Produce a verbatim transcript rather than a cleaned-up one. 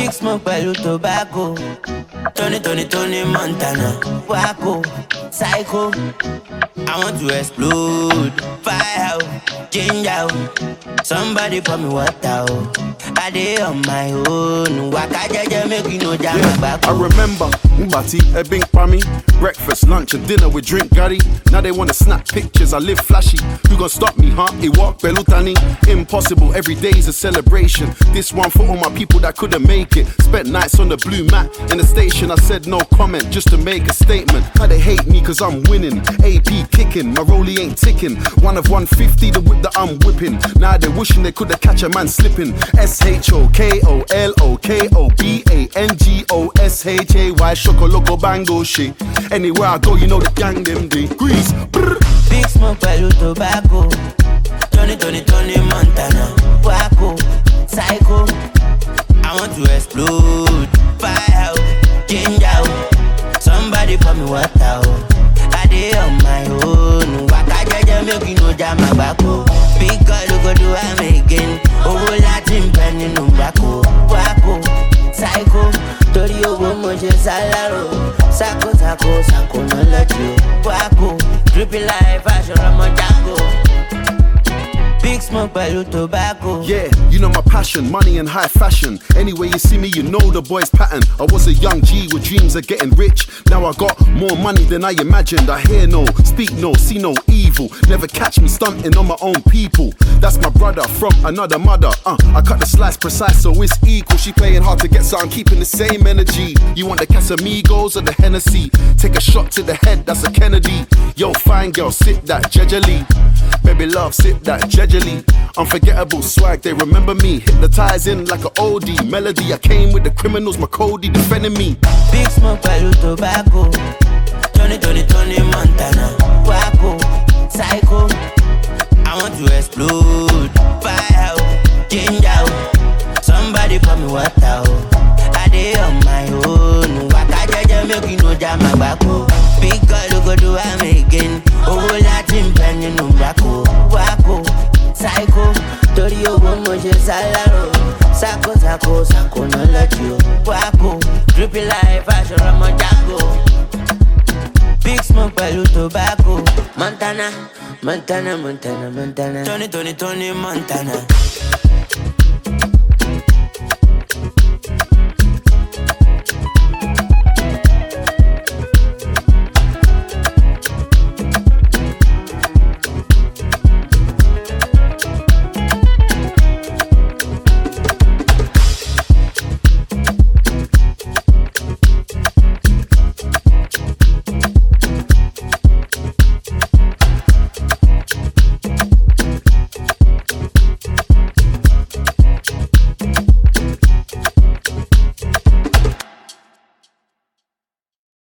Big smoke pẹ̀lú tobacco. Tony, Tony, Tony Montana. Waco, psycho. I want to explode. Fire out, ginger out. Somebody pour me water. I dey on my own. Waka jaja make you know jam my back. I remember Mbati, a bing pami. Breakfast, lunch, and dinner with drink gari. Now they wanna snap pictures, I live flashy. You gon' stop me, huh? It walk Belutani. Impossible, every day's a celebration. This one for all my people that couldn't make it. Spent nights on the blue mat in the station. I said no comment just to make a statement. How they hate me cause I'm winning. A P kicking, my rollie ain't ticking. One of one fifty, the whip that I'm whipping. Now they're wishing they could've catch a man slipping. S H O K O L O K O B A N G O S H A Y Shoko Loco Bango shit. Anywhere I go, you know the gang them degrees. Big smoke pẹ̀lú tobacco. Tony, Tony, Tony Montana. Waco, psycho. I want to explode. Fire out, ginger out. Somebody pour me water. I dey on my own. Waka jaja make you know jam my back. Big girl you go do am again. Owó láti ń bẹ nínú Waco. Waco, psycho. Torí owó mo ṣe sálárò. Sako, sako, sako, no let you. Waco, dripping life, fashion, I'm a Django. Big smoke pẹ̀lú tobacco. Yeah, you know my passion, money and high fashion. Anyway you see me, you know the boy's pattern. I was a young G with dreams of getting rich. Now I got more money than I imagined. I hear no, speak no, see no evil. Never catch me stunting on my own people. That's my brother from another mother. Uh, I cut the slice precise so it's equal. She playing hard to get something, keeping the same energy. You want the Casamigos or the Hennessy? Take a shot to the head, that's a Kennedy. Yo, fine girl, sip that gingerly. Baby love, sip that gingerly. Unforgettable swag, they remember me. Hypnotizing like an oldie melody. I came with the criminals, my Cody defending me. Big smoke pẹ̀lú tobacco. Tony, Tony, Tony Montana. Waco, psycho. I want to explode. Fire out, ginger out. Somebody pour me water. I dey on my own. Waka jaja make you know jam my back. Big girl you go do am again. Owó láti ń bẹ nínú Waco. Waco, psycho. Torí owó mo ṣe sálárò. Sako, sako, sako, no let you. Waco, dripping life, fashion, I'm a Django. Big smoke pẹ̀lú tobacco. Montana, Montana, Montana, Montana. Tony, Tony, Tony Montana.